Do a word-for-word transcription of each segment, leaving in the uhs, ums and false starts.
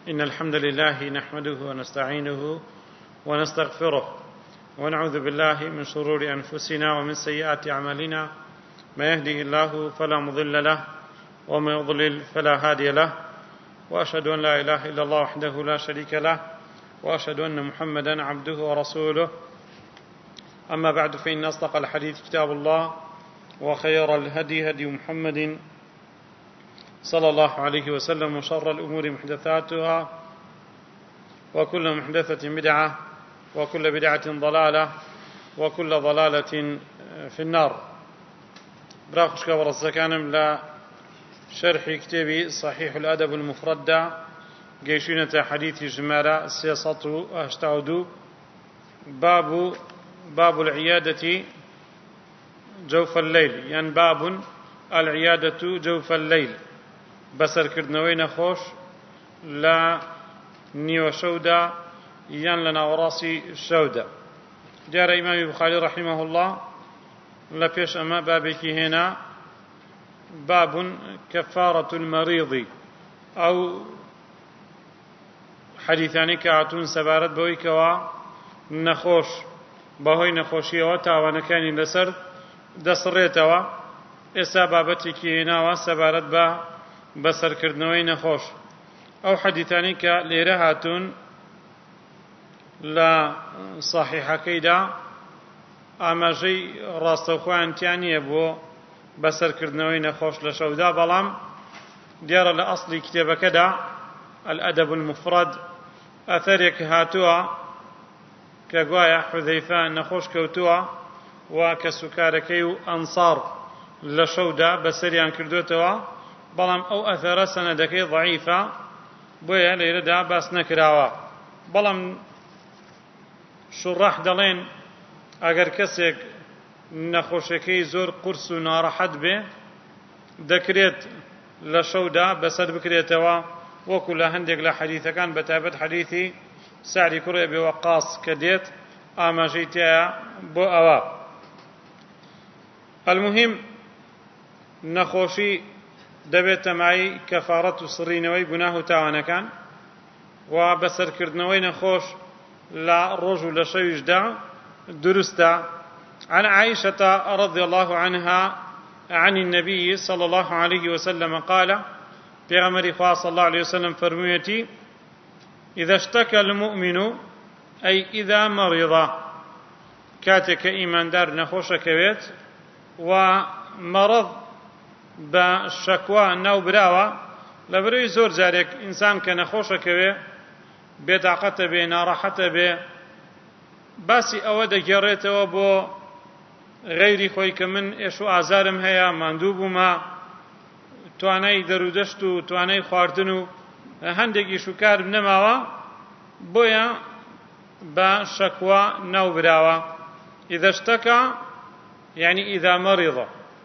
إن الحمد لله نحمده ونستعينه ونستغفره ونعوذ بالله من شرور أنفسنا ومن سيئات أعمالنا ما يهده الله فلا مضل له وما يضلل فلا هادي له وأشهد أن لا إله إلا الله وحده لا شريك له وأشهد أن محمدا عبده ورسوله. أما بعد، فإن أصدق الحديث كتاب الله وخير الهدي هدي محمد صلى الله عليه وسلم وشر الأمور محدثاتها وكل محدثة بدعة وكل بدعة ضلالة وكل ضلالة في النار. براخش كبر الزكانم لا شرح كتابي صحيح الأدب المفرد قيشينة حديث جمارة سياسة أشتعدو باب باب العيادة جوف الليل، يعني باب العيادة جوف الليل، بسر كردنوي نخوش لا نيو شودا يان لنا وراسي الشودا. جار إمام البخاري رحمه الله لبيش أما بابك هنا باب كفارة المريض، أو حديثاني كاتون سبارت بويكوا نخوش بهوي نخوشي وتاوانا كان لسر دسريتوا إسا بابتك هنا وسبارت با بسر كردنوي نخوش. أو حديثاني كاليرهاتون لا صحيحة كيدا أما جي راستوخوان تانية بو بسر كردنوي نخوش لشودا، بلام ديار لأصل كتاب كدا الأدب المفرد أثريك هاتوا كقوايا حذيفة نخوش كوتوا وكسكاركيو أنصار لشودا بسريان كردوتوا، بلام أو أثر سندكي ضعيفة بويا ليردا باس نكراوا. بلام شراح دلين اگر کسێک نەخۆشەکەی زۆر قورس و ناڕەحەت بێ دەکرێت لە شەودا بەسەر بکرێتەوە، وەکو لە هەندێک لە حەدیثەکان بەتایبەت حەدیثی سعدی کوڕی ئەبی وەقاص کە دێت ئاماژەی تایە بۆ ئەوە. المهم نەخۆشی دەبێت تەمای کەفارەت و سڕینەوەی گوناه و تاوانەکان، و بەسەرکردنەوەی نەخۆش لە ڕۆژ و لە شەویشدا درستة. عن عائشة رضي الله عنها عن النبي صلى الله عليه وسلم قال: پیغمبر خدا صلى الله عليه وسلم فرميتي: إذا اشتكى المؤمن أي إذا مرض، كاتك إيمان دار نخوش كويت ومرض بشكوى نو براوة لبروي زور جارك إنسان كنخوش كوي بطاقة بي ناراحة بي باسی ئەوە دەگەڕێتەوە بۆ غەیری خۆی کە من ئێش و ئازارم هەیە، ماندوو بوومە، توانای دەرودەشت و توانای خواردن و هەندێکی شوکارم نەماوە، بۆیە بە شەکوا ناوبراوە. إذا اشتكى يعني إذا مرض،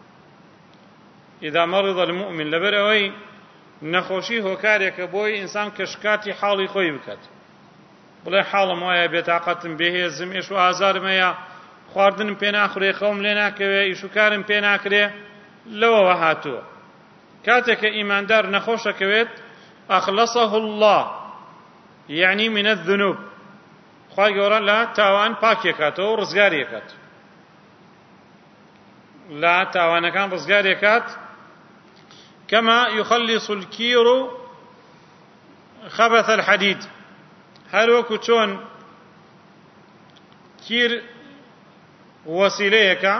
إذا مرض المؤمن لەبەر ئەوەی نەخۆشی هۆکارێکە بۆی ئینسان کە شکاتی حاڵی خۆی بکات، بڵێ حاڵم وایە بێتاقەتم بێهێزم، ئێش و ئازارم هەیە، خواردنم پێ ناخورێ، خەوم لێ ناکەوێ، ئیش و کارم پێ ناکرێ، لەوەوە هاتووە. کاتێککە ئیماندار نەخۆشەکەوێت ئەخلەسەه الله یعنی من الذنوب، خوای گەورە لە تاوان پاکێکاتەوە و ڕزگارێکات، لە تاوانەکان ڕزگارێکات. كما يخلص الكير خبث الحديد، هەر وەکو چۆن کیر وەسیلەیەکە،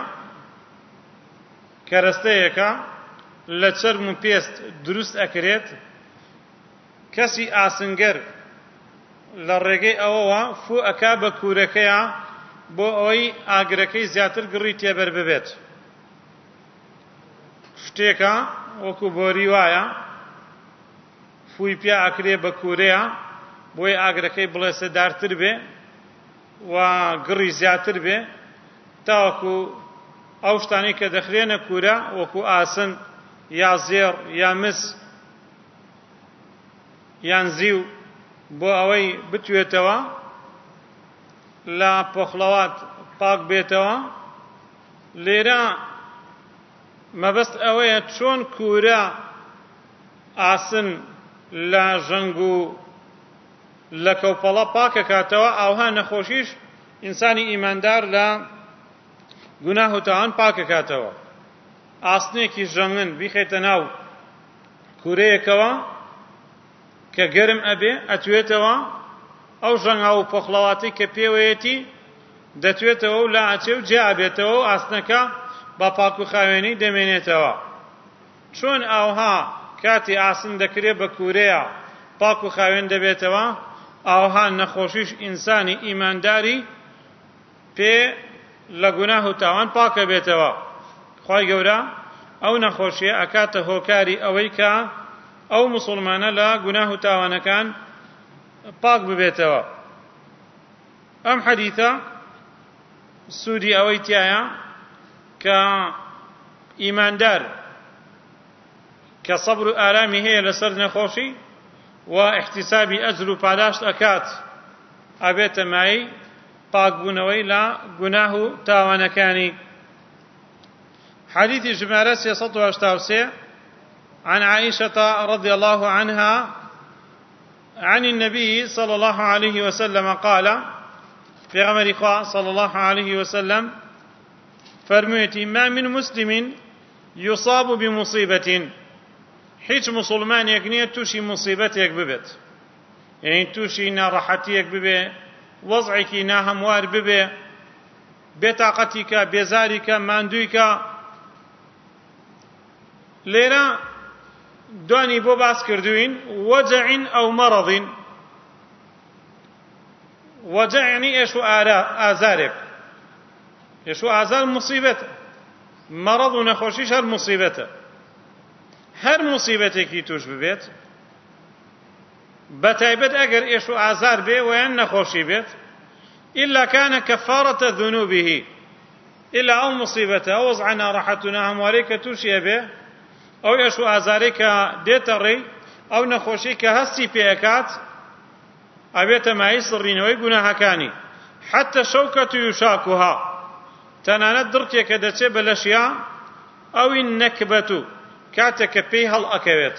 کەرەستەیەکە لە چەرم و پێست دروست ئەکرێت، کەسی ئاسنگەر لە ڕێگەی ئەوەوە فو ئەکا بە کوورەکەیە بۆ ئەوەی ئاگرەکەی زیاتر گڕی تێبەر ببێت. شتێکە وەکو بۆری وایە فوی پیا ئەکرێ بە کوورەیە بۆی ئاگرەکەی بڵێسەدارتر بێ و گڕی زیاتر بێ، تاوەکو ئەو شتانی کە دەخرێنە کوورە وەکو ئاسن یا زێڕ یا مس یان زیو بۆ ئەوەی بتوێتەوە لە پۆخڵەوات پاک بێتەوە. لێرە مەبەست ئەوەیە چۆن کوورە ئاسن لە ژەنگ و لە کەوپەڵە پاکەکاتەوە، ئەوها نەخۆشیش ئینسانی ئیماندار لە گوناه و تاوان پاکەکاتەوە. ئاستنێکی ژەنگن بیخێتە ناو کوورەیەکەوە کە گەرم ئەبێ ئەتوێتەوە، ئەو ژەنگا و پۆخڵەواتی کە پێوەیەتی دەتوێتەوە و لا ئەچێ و جێ ئەبێتەوە و ئاستنەکە بە پاک و خاوێنی دەمێنێتەوە. چۆن ئاوها کاتی ئاستن دەکرێت بە کوورەیە پاک و خاوێن دەبێتەوە، ئاوها نەخۆشیش ئینسانی ئیمانداری پێ لە گوناه و تاوان پاکە بێتەوە. خوای گەورە ئەو نەخۆشیە ئەکاتە هۆکاری ئەوەی کە ئەو موسڵمانە لە گوناه و تاوانەکان پاک ببێتەوە. ئەم حەدیثە سوودی ئەوەی تایە کە ئیماندار کە سەبر و ئارامی هەیە لەسەر نەخۆشی و احتیسابی ئەجر و پاداشت ئەکات، ئەبێتە مای پاکبوونەوەی لە گوناه و تاوانەکانی. حديث جمارة سيصد واشتاوسي عن عائشة رضي الله عنها عن النبي صلى الله عليه وسلم قال في غمر إخوة صلى الله عليه وسلم فرميتي ما من مسلم يصاب بمصيبة هیچ مسلمانێک نییە تووشی مصیبەتێک ببێت، یعنی تووشی ناڕەحەتیەک ببێ، وەزعێکی ناهەموار ببێ، بێتاقەتی کە، بێزاری کە، ماندووی کە. لێرە دوانی بۆ باس کردوین وەجەعین ئەو مەڕەضین. وەجەع یعنی ئێش و ئازارێک، ئێش و ئازار مصیبەتە، مەڕەض و نەخۆشیش هەر مصیبەتە. هەر مصیبەتێکی توش ببێت، بەتایبەت ئەگەر ئێش و ئازار بێ ویان نەخۆشی بێت، ئیلا کانە کەفارەتە ذونوبیه، ئیلا ئەو مصیبەتە، ئەو وەزعە ناڕەحەت و ناهەموارەی کە تووشیە بێ، ئەو ئێش و ئازارەی کە دێتە ڕێی، ئەو نەخۆشی کە هەستی پێەکات، ئەبێتە مای سڕینەوەی گوناهەکانی. حتى شوكة يشاكها، تنانت دركيك دچه بلشيا او النكبة كاتك بي هل اكويت.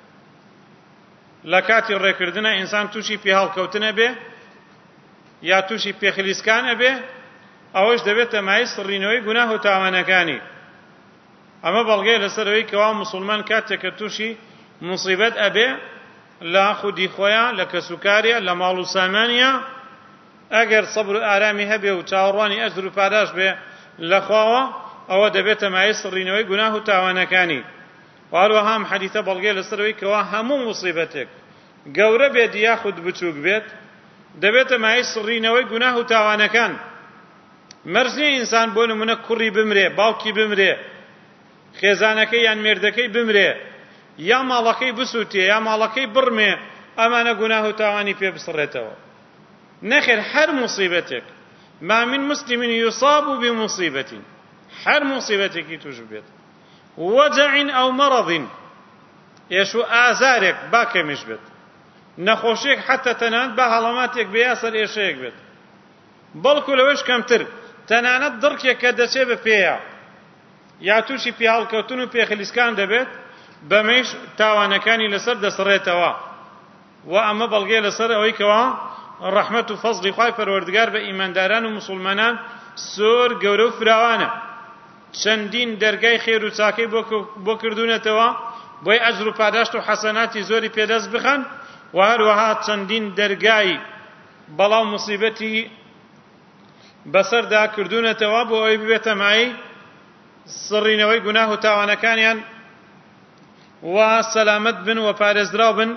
لكاتي الركردنا انسان توشي بي هل كوتنا به يا توشي بي خليسكان به اوش دبيت معي سرينوي گناه تاوانكاني. اما بلغي لسروي كوا مسلمان كاتك توشي مصيبت ابي لا خودي خويا لك سكاريا لا مالو سامانيا اگر صبر آرامی هبه و چاوروانی اجر و پاداش به لخواوا او دبیت معی سرینوی گناه و تاوانکانی. و هروها هم حدیثه بلغی لسروی که همون مصیبتک گوره بید یا خود بچوک بید دبیت معی سرینوی گناه و تاوانکان. مرزی انسان بونه منه کری بمره، باوکی بمره، خیزانکی یان مردکی بمره، یا مالکی بسوتی یا مالکی برمه، امانه گناه و تاوانی پی بسرته. نخير حر مصيبتك ما من مسلم يصاب بمصيبة، حر مصيبتك توجبت وجع أو مرض يشو آزارك باك مشبت نخوشيك حتى تنان بهلاماتك بياسر إيشيك بت بل كلوش كم تر تنانت دركك كدسي بفيا يا توشي في هالكوتون في خليسكان دبت بمش تاوانكاني لسر دسريتوا وأما بلغي لسر أويكوا الرحمة وفضل خواهي پروردگار به ایمانداران و مسلمانان سور گورو فراوانه. چندین درگای خیر و چاکی بو کردونتوا بوی اجر و پاداشت و حسناتی زوری پیداز بخن و هر وها چندین درگای بلا مصیبتی بسر دا کردونتوا بو ای بیت معی سرینوی گناه و تاوانکانیان و سلامت بن و پارێزراو بن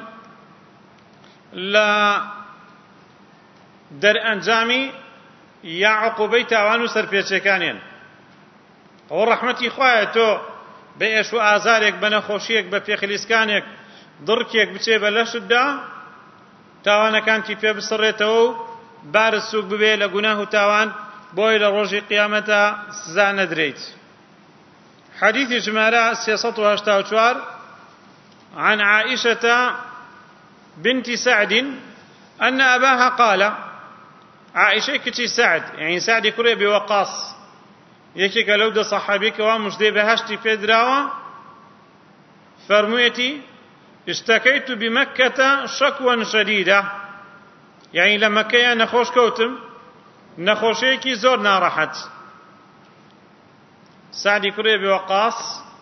لا در انجامی یا عقوبەی تاوان و سەرپێچەکانیان. ئەو ڕەحمەتی خوایە تۆ بە ئێش و ئازارێک بە نەخۆشیەک بە پێخلیسکانێک دڕکێک بچێ بە لەشتدا تاوانەکانتی پێ بسڕێتەوە و بارت سووک ببێ لە گوناه و تاوان بۆی لە ڕۆژی قیامەتە سزا نەدرێیت. حەدیثی ژمارە سێسەد و هەشتا و چوار عن عائشة بنت سعد أن أباها قال عائشة كتي سعد يعني سعد كري بوقاص يكي كلو ده صحابي كوا مجدي بهشتي فدراوا فرميتي اشتكيت بمكة شكوى شديدة یعنی لە مەکەیە نەخۆش کەوتم، نەخۆشەیەکی زۆر ناڕەحەت. سعدی کوڕی ئەبی وەقاس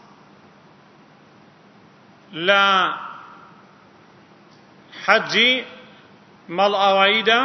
لە حەجی مەڵ ئاواییدا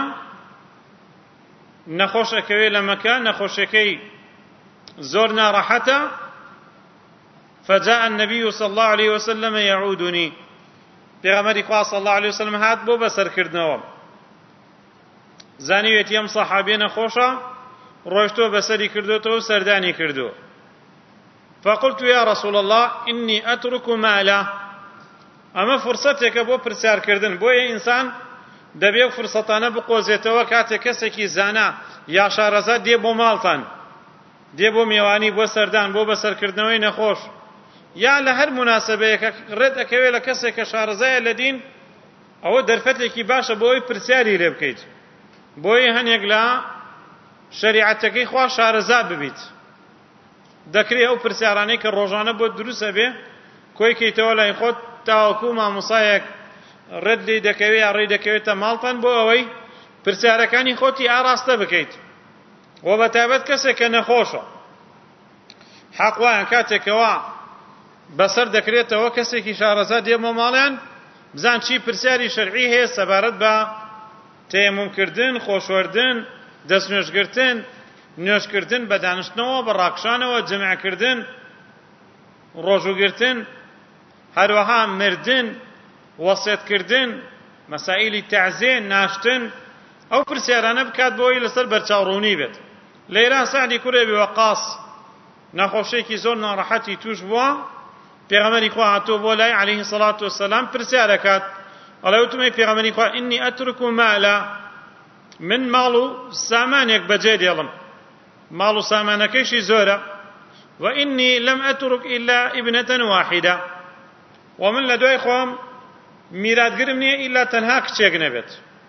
نەخۆش ئەکەوێ لە مەکە، نەخۆشەکەی زۆر ناڕەحەتە. فجاء النبي صلى الله عليه وسلم يعودني، پێغەمبەری خوا صلى الله عليه وسلم هات بۆ بەسەرکردنەوە، زانیوێتی ئەم سەحابیە نەخۆشە، ڕۆیشتۆ بەسەری کردوتەوە و سەردانی کردو. فقلت يا رسول الله إني أترك مالا، ئەمە فرسەتێکە بۆ پرسیارکردن، بۆیە ئینسان دەبێ فرسەتانە بقۆزێتەوە کاتێک کەسێکی زانا یا شارەزا دێ بۆ ماڵتان، دێ بۆ میێوانی، بۆ سەردان، بۆ بەسەرکردنەوەی نەخۆش، یا لە هەر مناسبەیەکە ڕێت ئەکەوێ لە کەسێک کە شارەزایە لە دین، ئەوە دەرفەتێکی باشە بۆی پرسیاری لێ بکەیت، بۆی هەنێک لە شەریعەتەکەی خوا شارەزا ببیت. دەکرێت ئەو پرسیارانەی کە ڕۆژانە بۆ دروستە بێ کۆی کەیتەوە لای خۆت، تاوەکو مامۆسایەک ڕێت لێ دەکەوێت یا ڕێی دەکەوێتە ماڵتان بۆ ئەوەی پرسیارەکانی خۆتی ئاراستە بکەیت. و بەتایبەت کەسێک کە نەخۆشە، حەق وایە کاتێکەوە بەسەر دەکرێتەوە کەسێکی شارەزا دێ بۆ ماڵیان، بزان چی پرسیاری شەرعی هەیە سەبارەت بە تەیەمومکردن، خۆشوەردن، دەستنوێژگرتن، نوێژکردن بە دانشتنەوە، بە ڕاکشانەوە، جەمعکردن، ڕۆژوگرتن، هەروەها مردن، وەسیەتکردن، مەسائیلی تەعزیە، ناشتن، ئەو پرسیارانە بکات بۆی لەسەر بەرچاوڕوونی بێت. لێرە سەعدی کوڕی ئەبی وەقاس نەخۆشەیەکی زۆر ناڕەحەتی توش بووە، پێغەمبەری خوا هاتووە بۆ لای عەلەیهی السەڵاتو وەسەلام پرسیارەکات، ئەڵێ وتمەی پێغەمبەری خوا ئینی ئەترک مالا، من ماڵ و سامانێک بەجێ دێڵم، ماڵ و سامانەکەیشی زۆرە، وإني لم أترك إلا ابنة واحدة، ومن لە دوای خۆم میراتگرم نییە ئیلا تەنها کچێک نەبێت.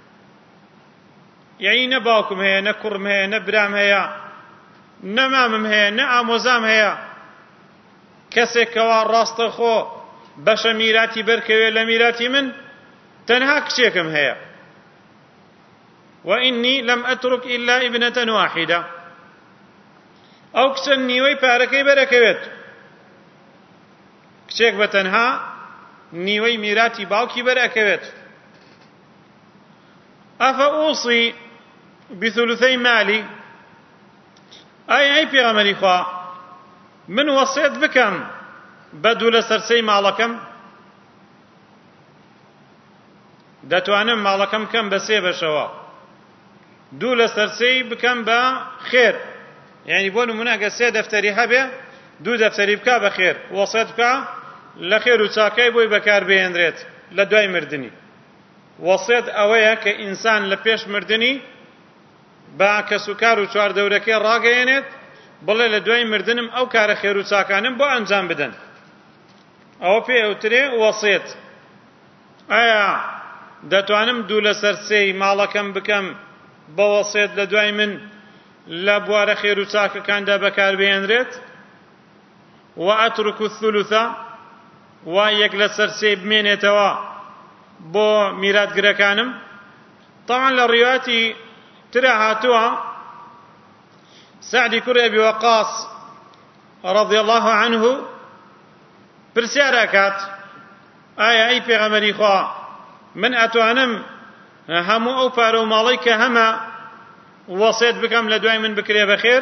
یعنی نە باوکم هەیە، نە کوڕم هەیە، نە برام هەیە، نە مامم هەیە، نە ئامۆزام هەیە، کەسێکەوە ڕاستەخۆ بەشە میراتی بەرکەوێت لە میراتی من، تەنها کچێکم هەیە. وإني لم أترك إلا ابنة واحدة، ئەو کچە نیوەی پارەکەی بەرەکەوێت، کچێک بە تەنها نیوەی میراتی باوکی بەرەکەوێت. ئەفەئوصی بثلثەی مالی، ئایا ئەی پێغەمبەری خوا من وەسیەت بکەم بە دوو لەسەر سێی ماڵەکەم؟ دەتوانم ماڵەکەم بکەم بە سێ بەشەوە، دوو لەسەر سێی بکەم بە خێر، یعنی بۆ نمونە ئەگە سێ دەفتەری هەبێ دوو دەفتەری بکا بە خێر، وەسیەت بکە لە خێر و چاکای بۆی بەکار بهێنرێت لە دوای مردنی. وەسیەت ئەوەیە کە ئینسان لە پێش مردنی بە کەسوکار و چواردەورەکەی ڕاگەیەنێت، بڵێ لە دوای مردنم ئەو کارە خێر و چاکانم بۆ ئەنجام بدەن، ئەوە پێ ئەوترێ وەسیەت. ئایا دەتوانم دوو لەسەر سێی ماڵەکەم بکەم بە وەسیەت لە دوای من لە بوارە خێر و چاکەکاندا بەکار بهێنرێت؟ وأترك الثلثة، و یەک لەسەر سێی بمێنێتەوە بۆ میراتگرەکانم. طبعا لە ڕیواەتی ترە هاتووە سعدی کوڕی ئەبی وەقاس رضی الله عنه پرسیار ئەکات، ئایا ئەی پێغەمبەری خوا من ئەتوانم هەموو ئەو پارە و ماڵەی کە هەمە وەسیەت بکەم لە دوای من بکرێ بەخێر؟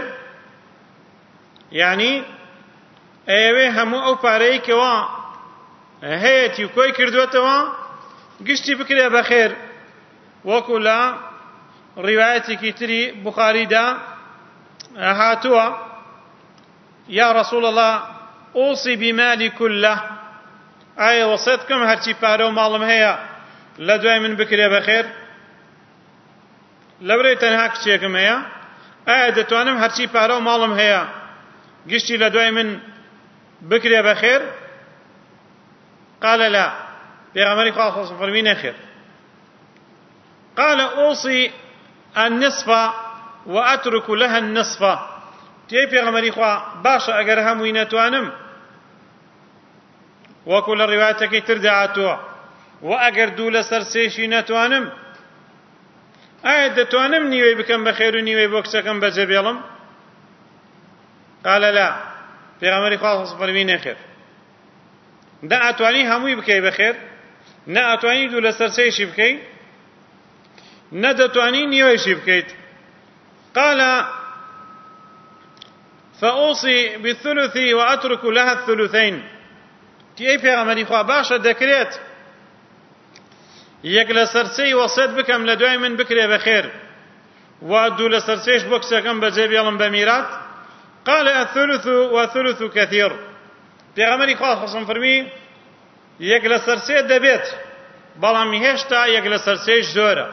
یعنی ئەوێ هەموو ئەو پارەی کەوە هەیەی و کۆی کردوێتەوە گشتی بکرێ بەخێر، وەکو لە ڕیوایەتێکی تری بوخاریدا هاتووە یا رسول الله ئوصی بمالی كله، ئایا وەسیەت بکەم هەرچی پارە و ماڵم هەیە لە دوای من بکرێ بەخێر؟ لەبەرەوەی تەنها کچێکم هەیە، ئایا دەتوانم هەرچی پارە و ماڵم هەیە گشتی لە دوای من بکرێ بەخێر؟ قال لا، پێغەمبەری خوا خۆسم فەرمی نەخێر. قال أوصي النصف وأترك لها النصف، تێی پێغەمبەری خوا باشە ئەگەر هەمووی نەتوانم، وەکو لە ڕیوایەتەکەی تردا هاتووە، و ئەگەر دوو لەسەر سێشی نەتوانم ئایا دەتوانم نیوەی بکەم بە خێر و نیوەی بۆ کچەکەم بەجێ بێڵم؟ قال لا، پێغەمبەری خوا فەرمی نەخێر. نە ئەتوانی هەمووی بکەی بە خێر، نە ئەتوانی دوو لە سەرسەیشی بکەی، نە دەتوانی نیوەیشی بکەیت. قال فأوصي بالثلث وأترك لها الثلثين. تی ئەی پێغەمبەری خوا باشە دەکرێت یەک لە سەرسەی وەسیەت بکەم لە دوای من بکرێ بە خێر و دوو لە سەرسەیش بۆ کچەکەم بەجێ بێڵم بە میرات؟ قال الثلث والثلث كثير. پێغەمبەری خوا حەسەن فەرمی یەک لە سەرسێ دەبێت، بەڵام هێشتا یەک لە سەرسەیش زۆرە.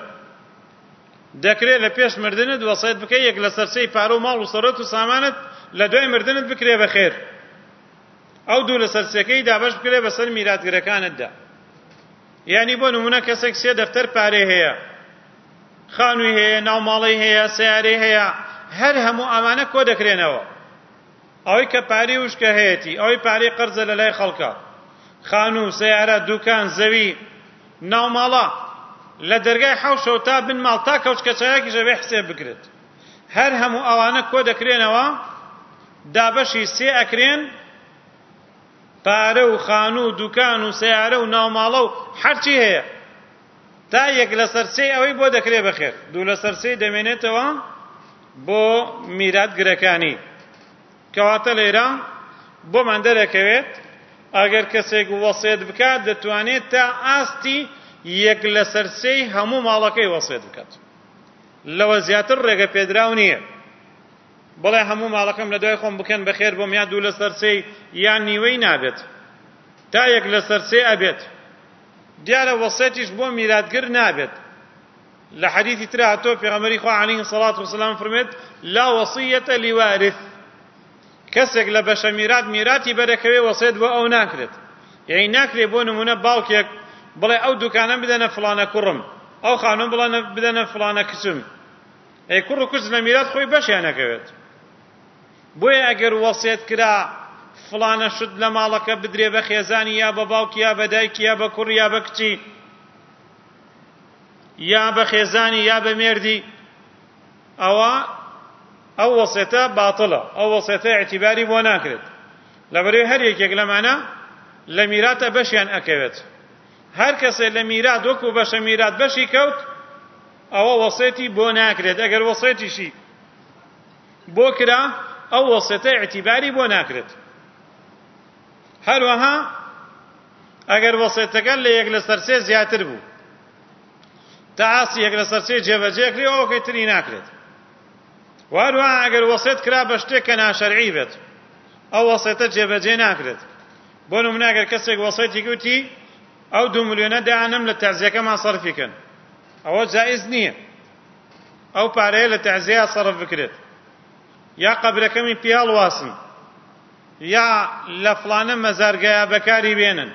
دەکرێت لە پێش مردنت وەسیەت بکەی یەک لە سەرسەی پارە و ماڵ و سەرەت و سامانت لە دوای مردنت بکرێ بە خێر، ئەو دوو لە سەرسەکەی دابەش بکرێ بەسەر میراتگرەکانتدا. یعنی بۆ نمونە کەسێک سێ دەفتەر پارەی هەیە، خانووی هەیە، ناوماڵی هەیە، سیارەی هەیە، هەر هەموو ئەمانە کۆ دەکرێنەوە. ئەوەی کە پارەی وشکە هەیەتی، ئەوەی پارەی قەرزە لە لای خەڵکە، خانوو، سیارە، دوکان، زەوی، ناوماڵە، لە دەرگای حەوشەوە تا بن ماڵ تا کەوچ کەچەیەکیش ئەبێ حسێب بکرێت. هەر هەموو ئەوانە کۆ دەکرێنەوە، دابەشی سێ ئەکرێن، پارە و خانوو و دوکان و سیارە و ناوماڵە و هەرچی هەیە، تا یەک لە سەرسەی ئەوەی بۆ دەکرێ بەخێر، دوو لە سەرسەی دەمێنێتەوە بۆ میراتگرەکانی. کەواتە لێرە بۆمان دەرەکەوێت ئەگەر کەسێک وەسیەت بکات دەتوانێت تا ئاستی یەک لە سەرسەی هەموو ماڵەکەی وەسیەت بکات، لەوە زیاتر ڕێگە پێدراو نییە. بەڵێ هەموو ماڵەکەم لە دوای خۆم بکەن بەخێر بۆم، یا دوو لە سەرسەی یان نیوەی نابێت، تا یەک لە سەرسەی ئەبێت. دیارە وەسیەتیش بۆ میراتگر نابێت. لە حەدیثی ترا هاتۆ پێغەمبەری خوا عەلەیهی سەڵات وەسەلام فەرمێت لا وەصیەتە لیوارث، کەسێک لە بەشە میرات میراتی بەرەکەوێ وەسیەت بۆ ئەو ناکرێت. یعنی ناکرێت بۆ نمونە باوکێک بڵێ ئەو دوکانە بدەنە فڵانە کوڕم، ئەو خانوم بدەنە فڵانە کچم. ئەی کوڕ و کچ لە میرات خۆی بەشیان نەکەوێت. بۆیە ئەگەر وەسیەت کرا فڵانە شت لە ماڵەکە بدرێ بە خێزانی، یا بە باوکی، یا بە دایکی، یا بە کوڕ، یا بە کچی، یا بە خێزانی، یا بە مێردی، ئەوە ئەو وەسیەتە باتڵە، ئەو وەسیەتە ئیعتیباری بۆ ناکرێت. لەبەرەوەی هەر یەکێک لەمانە لە میراتە بەشیان ئەکەوێت. هەر کەسێ لە میرات وەکو بەشە میرات بەشی کەوت، ئەوە وەسیەتی بۆ ناکرێت. ئەگەر وەسیەتیشی بۆ کرا، ئەو وەسیەتە ئیعتیباری بۆ ناکرێت. هەروەها ئەگەر وەسیەتەکە لە یەک لە سەرسێ زیاتر بوو، تا ئاستی یەک لە سەرسێ جێبەجێ کری، ئەوەکەی تری ناکرێت. هەروەها ئەگەر وەسیەت کرا بە شتێک کە ناشەرعی بێت، ئەو وەسیەتە جێبەجێ ناکرێت. بۆ نمونە ئەگەر کەسێک وەسیەتی گوتی ئەو دوو ملیۆنە دایانم لە تەعزیەکەمان سەرفی کەن، ئەوە جائز نییە. ئەو پارەیە لە تەعزیە سەرف بکرێت، یا قەبرەکەمی پیاڵ واسن، یا لە فڵانە مەزارگەیە بەکاری بێنن،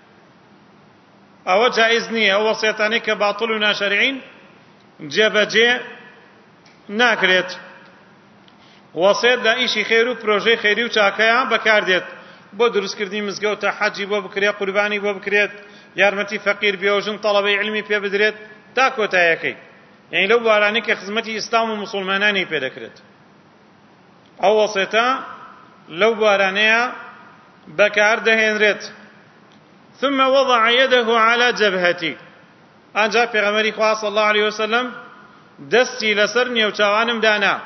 ئەوە جائز نییە. ئەو وەسیەتانەی کە باتڵ و ناشەرعین جێبەجێ ناکرێت. وەسیەت لە ئیشی خێر و پرۆژەی خێری و چاکەیە بەکاردێت، بۆ دروستکردنی مزگەوتە، حەجی بۆ بکرێت، قوربانی بۆ بکرێت، یارمەتی فەقیر بێوژن، تەڵەبەی علمی پێ بدرێت، تا کۆتاییەکەی. یعنی لەو بوارانەی کە خزمەتی ئیسلام و موسڵمانانی پێ دەکرێت، ئەو وەسیەتە لەو بوارانەیە بەکار دەهێنرێت. ثم وضع يده على جبهتي. ئەنجا پێغەمبەری خوا صلی الله عليه وسلم دەستی لەسەر نێوچاوانم دانا.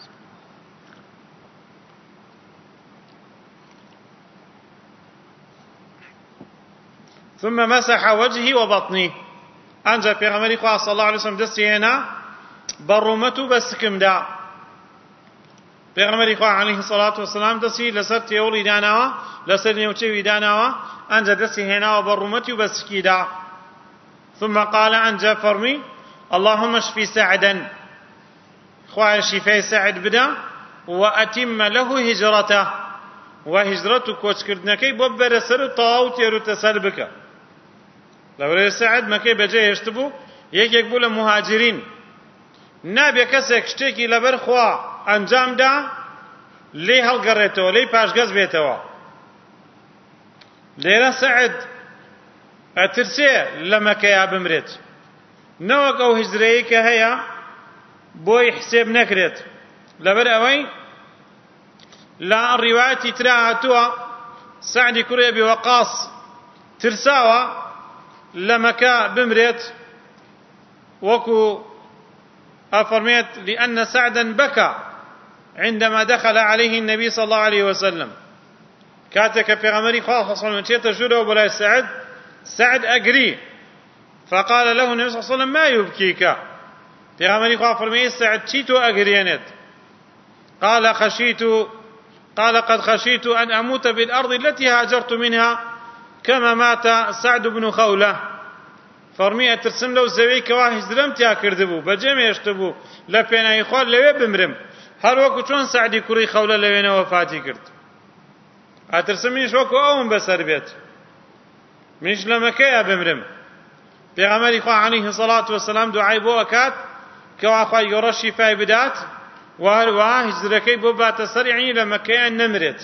ثم مسح وجهي وبطني. ئەنجا پێغەمبەری خوا صلی الله عليه وسلم دەستی هێنا بە ڕوومەت و بە سکمدا. پێغەمبەری خوا عەلەیهی سەڵات وەسەلام دەستی لەسەر تێوڵی داناوە، لەسەر نێوچەوی داناوە، ئەنجا دەستی هێناوە بە ڕوومەتی و بە سکیدا. ثم قال ئەنجا فەرمی اللهم اشفي سعدا، خوایە شیفای سعد بدە، وأتم له هجرته، وهجرت و کۆچکردنەکەی بۆ بەرەسەر و تەواو و تێر و تەسەر بکە. لەوەرەوەی سعد مەکەی بەجێ هێشت بوو، یەکێک بوو لە مهاجرین. نابێ کەسێک شتێکی لەبەر خوا ئەنجامدا لێی هەڵگەڕێتەوە، لێی پاشگەز بێتەوە. لێرە سعد ئەترسێ لە مەکەیا بمرێت، نەوەک ئەو هیجرەیە کە هەیە بۆی حسێب نەکرێت لەبەر ئەوەی لە ڕیوایەتی ترا هاتووە سەعدی کوڕی ئەبی وەقاس ترساوە لە مەکە بمرێت وەکو ئەفەرمێت لأن سعدا بكى عندما دخل عليه النبي صلى الله عليه وسلم كاتك في غمري خاصة صلى الله عليه وسلم تجده بلا سعد سعد أجري فقال له النبي صلى الله عليه وسلم ما يبكيك في غمري خاصة فرمي سعد تيتو أجرينت قال خشيت قال قد خشيت أن أموت بالأرض التي هاجرت منها كما مات سعد بن خولة فرمي أترسم له زوي كوا هجرم تيا كردبو بجمع يشتبو لبينا يخال لوي بمرم هر وقت چون سعدي كوري خولة لوينا وفاتي كرد أترسم منش وكو أوم بسر بيت منش لما كيا بمرم پیغمبر خوا عليه الصلاة والسلام دعاي بو أكاد كوا خوا يرى الشفاء بدات وهروها هجركي بو بات سريعي لما كيا نمرت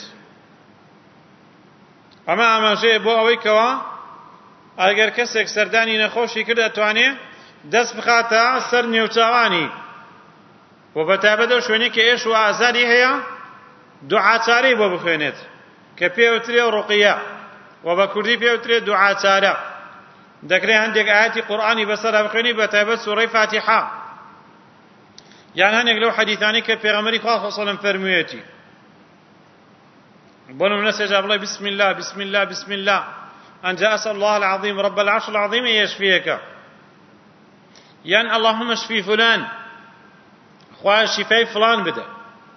أما أما شيء بو أوي كوا ئەگەر کەسێک سەردانی نەخۆشی کرد ئەتوانێ دەست بخاتە سەر نێوچاوانی و بەتایبەت ئەو شوێنەی کە ئێش و ئازاری هەیە دوعاچارەی بۆ بخوێنێت کە پێوترێ ڕوقیە و بە کوردی پێوترێ دوعاچارە دەکرێت هەندێک ئاەتی قورئانی بەسەرا بخوێنی بەتایبەت سوورەی فاتیحە یان هەندێک لەو حەدیثانەی کە پێغەمبەری خوا صلی الله علیه و سەلەم فەرموویەتی بۆ نمونە سێجا بڵێ بسم الله بسم الله بسم الله أن جاء أسأل الله العظيم رب العرش العظيم يشفيك يعني اللهم اشفي فلان خواه شفاي فلان بدا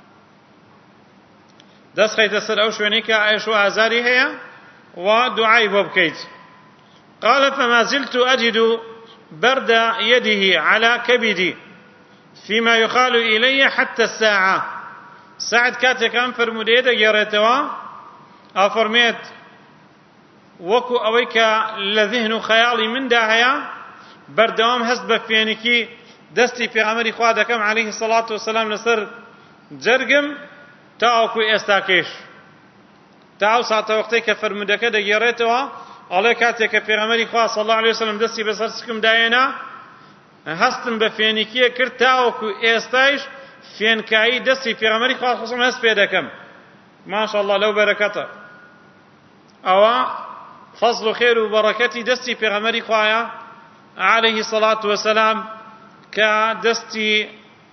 دست خيط السر أو شوانيك عيش وآزاري هي ودعاي ببكيت قال فما زلت أجد برد يده على كبدي فيما يقال إلي حتى الساعة ساعد كاتك أنفر مديدة يريتوا أفرميت وەکو ئەوەی کە لە ذهن و خەیاڵی مندا هەیە بەردەوام هەست بە فێنکی دەستی پێغەمبەری خوا دەکەم عەلەیهی سەڵات وسەلام لەسەر جەرگم تاوەکو ئێستاکەش تا ئەو ساتە وەختەی کە فەرمودەکە دەگێڕێتەوە ئەڵێ کاتێک کە پێغەمبەری خوا صلی الله علیه وسلم دەستی بەسەر سکم دایێنا هەستم بە فێنکیە کرد تاوەکو ئێستایش فێنکایی دەستی پێغەمبەری خوا صلی الله علیه وسلم هەست پێ دەکەم ماشەڵڵا لەو بەرەکەتە ئەوە فضل خير وبركتي دستي في غمري خوايا عليه الصلاة والسلام كدستي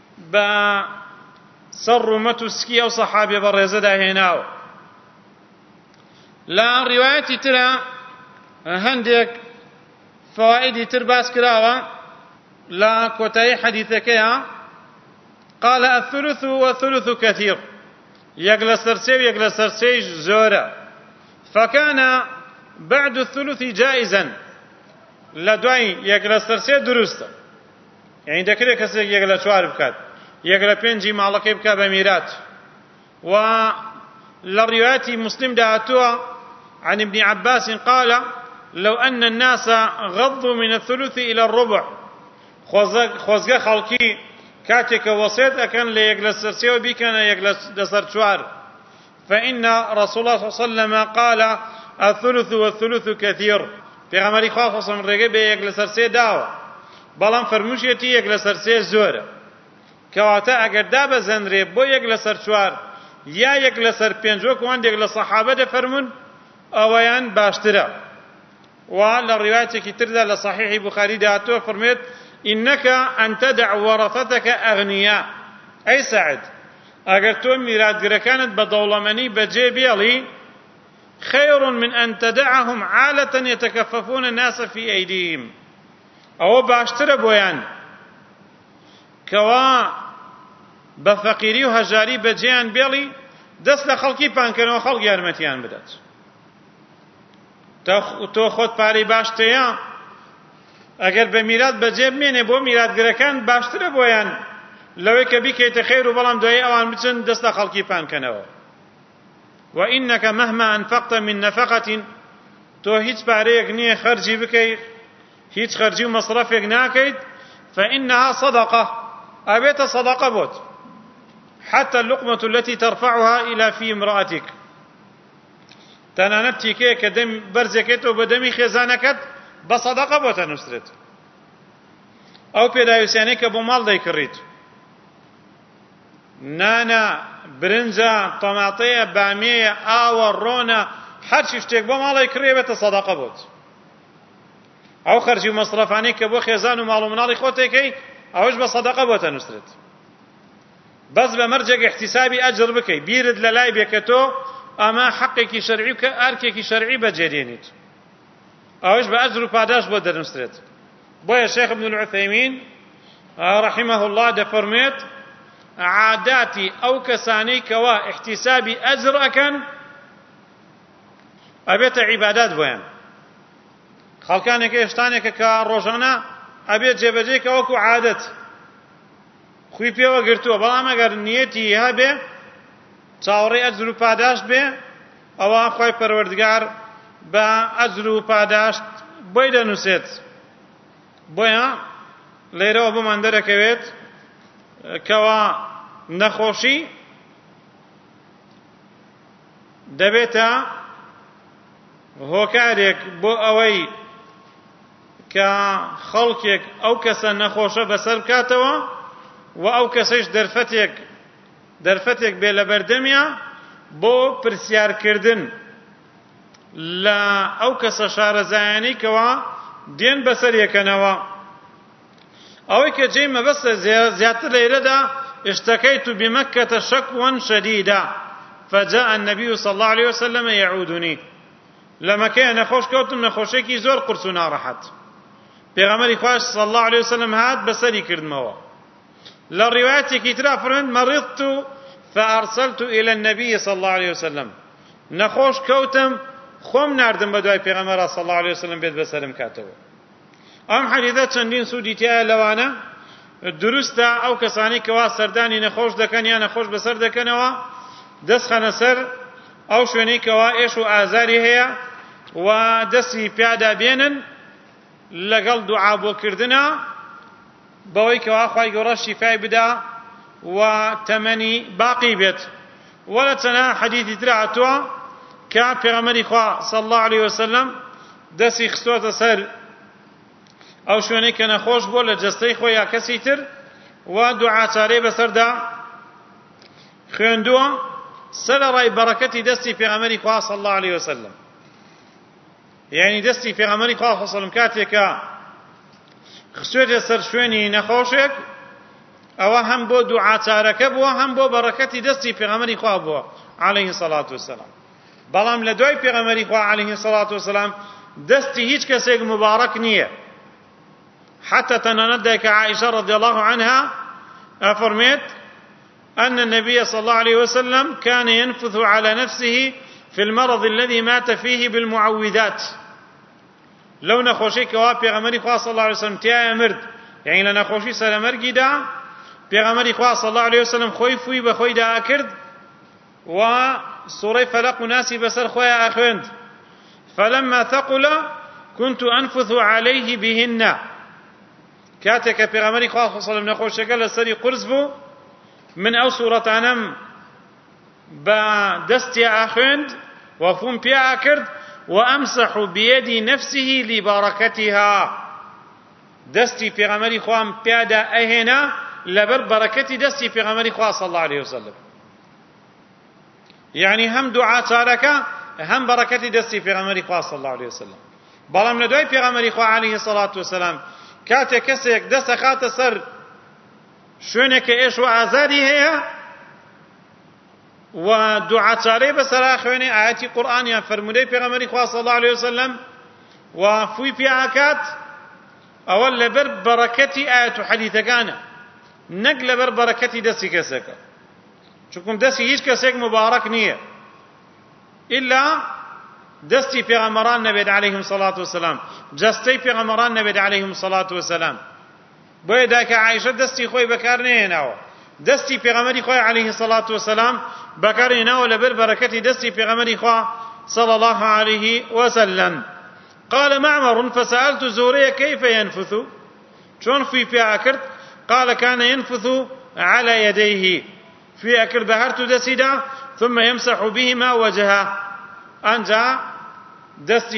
بسر متسكي أو صحابي برزدا هناو لا رواية ترى هندك فوائد ترباس كراوة لا كوتاي حديثك قال الثلث والثلث كثير يقل سرسي ويقل سرسي زورا فكان بعد الثلث جائزا لدوای یەک لە سەرسێ دروستە یعنی دەکرێت کەسێک یەک لە چوار بکات یەک لە پێنجی ماڵەکەی بکات بە میرات و لە ڕیواەتی مسلم داهاتووە عن ابن عباس قال لو أن الناس غضوا من الثلث إلى الربع خۆزگە خەڵکی کاتێکە وەسێت ئەکەن لە یەک لە سەرسێەوە بیکەنە یەک لە سەر چوار فإن رسول الله صلى الله عليه وسلم قال الثلث والثلث كثير في غمري خاصة من رقبة يقل سرسي داوة بلان فرموشيتي يقل سرسي زورة كواتا اگر دابا زنري بو يقل سر چوار يا يقل سر پنجوك وان يقل صحابة دا فرمون اويان باشترا وعلى الرواية كتردا لصحيح بخاري داتو فرميت إنك أن تدع ورثتك أغنياء أي سعد اگر تو ميراد گركانت بدولمني بجيبيالي خير من أن تدعهم عالة يتكففون الناس في أيديهم أو باشتر بويان كوا بفقيري وهجاري بجيان بيلي دست لخلقي بانكن وخلق يارمتيان بدات تو خود پاري باشتيا اگر بميراد بجيب مينه بو ميراد گركان باشتر بويان لو كبي كيت خير وبلام دوي اوان بچن دست لخلقي بانكنو وإنك مهما أنفقت من نفقة تو هيج باريك نية خرجي بكي هيج خرجي ومصرفك ناكيد فإنها صدقة أبيت صدقة بوت حتى اللقمة التي ترفعها إلى في امرأتك تنانبتي كي كدم برزكت وبدمي خزانكت بصدقة بوت نسرت أو بيدا يسانيك بمال داي كريت نانە برنجە تەماتەیە بامێیە ئاوە ڕۆنە هەرچی شتێک بۆ ماڵی کڕێبێتە سەدەقە بۆت. ئەو خەرجی و مەسرەفانەی کە بۆ خێزان و ماڵ و مناڵی خۆتێکەی ئەوەش بە سەدەقە بۆتە نووسرێت. بەس بە مەرجێک احتیسابی ئەجر بکەی بیرت لە لای بێ کە تۆ ئەمە حەقێکی شەرعی و کە ئەرکێکی شەرعی بەجێدێنیت، ئەوەش بە ئەجر و پاداش بۆ دەنووسرێت. بۆیە شێخ ابن العثەیمین رحمه الله دەفەرمێت عاداتی ئەو کەسانەی کەوا احتیسابی ئەجر ئەکەن ئەبێتە عیبادات بۆیان. خەڵکانێکە هێشتانێکە کە ڕۆژانە ئەبێت جێبەجێکە وەکو عادەت خوی پێوە گرتووە، بەڵام ئەگەر نیەتی هەبێ چاوەڕێی ئەجر و پاداش بێ ئەوە خۆی پەروەردگار بە ئەجر و پاداش بۆی دەنووسێت. بۆیە لێرەوە بۆمان دەرەکەوێت کەوا نەخۆشی دەبێتە هۆکارێک بۆ ئەوەی کە خەڵکێک ئەو کەسە نەخۆشە بەسەر بکاتەوە و ئەو کەسەش دەرفەتێک دەرفەتێک بێ لە بەردەمیە بۆ پرسیارکردن لە ئەو کەسە شارەزایانی کەوا دێن بەسەر یەکەنەوە. ئەوەی کە جێی مەبەستە زیاتر لەیرەدا اشتكيت بمكة شكوى شديدا فجاء النبي صلى الله عليه وسلم يعودني. لما كان نخوش كوتم نخوشيكي زور قرص ناڕەحەت پێغەمبەری خوا صلى الله عليه وسلم هات بەسەری کردمەوە. لە ڕیوایەتێکی ترا فەرمێن مرضت فأرسلت إلى النبي صلى الله عليه وسلم. نەخۆش کەوتم خۆم ناردم بە دوای پێغەمبەر صلى الله عليه وسلم بێت بەسەرم کاتەوە. ئەم حەدیثە چەندین سوودی تایە لەوانە دروستە ئەو کەسانی کەوا سەردانی نەخۆش دەکەن یان نەخۆش بەسەر دەکەنەوە دەستخەنە سەر ئەو شوێنەی کەوا ئێش و ئازاری هەیە و دەستی پیادا بێنن لەگەڵ دوعا بۆکردنە بەوەی کەوا خوای گەورە شیفای بدا و تەمەنی باقی بێت. وەلە چەنە حەدیثی تر هاتووە کە پێغەمبەری خوا صلی الله عليه وسلم دەستی خستۆتە سەر ئەو شوێنەی کە نەخۆش بۆ لە جەستەی خۆی یا کەسی تر و دوعاچارەی بەسەردا خوێندووە سەرەڕای بەڕەکەتی دەستی پێغەمبەری خوا صلی الله عليه وسلم. یعنی دەستی پێغەمبەری خوا صلی الله عليه وسلم کاتێکە خستوێتە سەر شوێنی نەخۆشێک ئەوە هەم بۆ دوعاچارەکە بووە هەم بۆ بەڕەکەتی دەستی پێغەمبەری خوا بووە عليه الصلاة والسلام. بەڵام لە دوای پێغەمبەری خوا عليه الصلاة والسلام دەستی هیچ کەسێک مبارەک نییە. حتى تنندك عائشة رضي الله عنها أفرمت أن النبي صلى الله عليه وسلم كان ينفث على نفسه في المرض الذي مات فيه بالمعوذات. لو نخوشي كوا پیغمبر خدا صلى الله عليه وسلم تيا مرد يعني لنا خوشي سلامرگی دا پیغمبر خدا صلى الله عليه وسلم خوي فوي بخوي دا اكرد و سوره فلق ناسي بسر خويا اخوند فلما ثقل كنت انفث عليه بهن. كاتك پیغمبر خدا صلى الله عليه وسلم نخوشی کله سری قرص بو من او سورتانم با دستي اخوند وفم بيا اكرد وامسح بيدي نفسه لبركتها. دستي پیغمبر خوام پیادا اهنا لبر بركتي دستي پیغمبر خوا صلى الله عليه وسلم. يعني هم دعاء تارك هم بركتي دستي پیغمبر خوا صلى الله عليه وسلم. بلام ندوي پیغمبر خوا عليه الصلاة والسلام كاته كسيك دست خات سر شونك ايش وعزاري هي ودعاء تاري بسرا خويني آياتي قرآن يا فرمودي پیغمبر خوا صلى الله عليه وسلم وفوي بيعكات اول لبر بركتي آيات حديث كان نقل بر بركتي دستي كسك چونكم دستي هيچ كسك مبارك نية إلا دستي پیغمبران نبي عليهم الصلاة والسلام جستي پیغمبران نبي عليهم الصلاة والسلام. بوي داك عائشة دستي خوي بكارني ناو دستي پیغمبري خوي عليه الصلاة والسلام بكارني ناو لبر بركتي دستي پیغمبري خوي صلى الله عليه وسلم. قال معمر فسألت زوري كيف ينفث شون في في أكرت قال كان ينفث على يديه في أكل بهرت دسدا ثم يمسح بهما وجهه أنجا دستي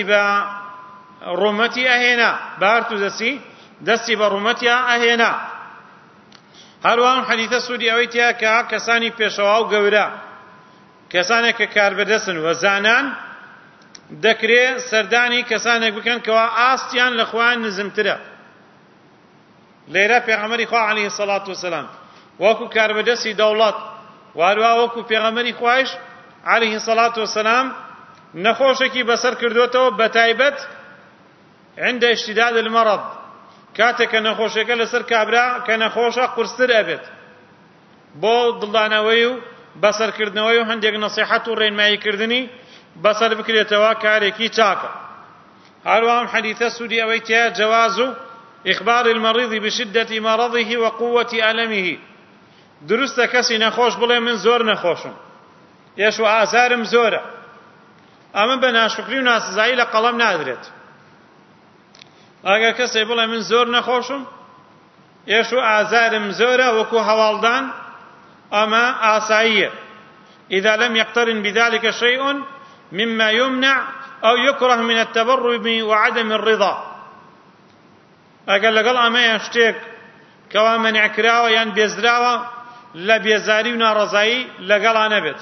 برمتي أهنا بهرت دسي دستي برمتي أهنا. هەروەها حەدیثە سوودی ئەوەی تیا کە کەسانی پێشەوا و گەورە کەسانێک کە کاربەدەستن و زانان دەکرێت سەردانی کەسانێک بکەن کەوا ئاستیان لە خۆیان نزمترە. لێرە پێغەمبەری خوا عەلەیهی سەڵات وسەلام وەکو کاربەدەستی دەوڵەت و هەروەها وەکو پێغەمبەری خوایش عەلەیهی سەڵات وسەلام نەخۆشێکی بەسەر کردوێتەوە بەتایبەت عند اشتداد المرض کاتێک کە نەخۆشیەکە لەسەر کابرا کە نەخۆشە قورستر ئەبێت بۆ دڵدانەوەی و بەسەرکردنەوەی و هەندێک نەسیحەت و ڕێنماییکردنی بەسەر بکرێتەوە کارێکی چاکە. هەروەها حەدیثە سوودی ئەوەی تیا جواز إخبار المريض بشدة مرضه وقوة ألمه دروستە کەسی نەخۆش بڵێ من زۆر نەخۆشم ئێش و ئازارم زۆرە، ئەمە بە ناشکری و ناسزایی لە قەڵەم نادرێت. ئەگەر کەسێ بڵێ من زۆر نەخۆشم ئێش و ئازارم زۆرە وەکو هەواڵدان ئەمە ئاساییە. إذا لم يقترن بذلك شيء مما يمنع أو يكره من التبرم وعدم الرضا. ئەگەر لەگەڵ ئەمەیان شتێک کەوا مەنیعکراوە یان بێزراوە لە بێزاری و ناڕەزایی لەگەڵا نەبێت.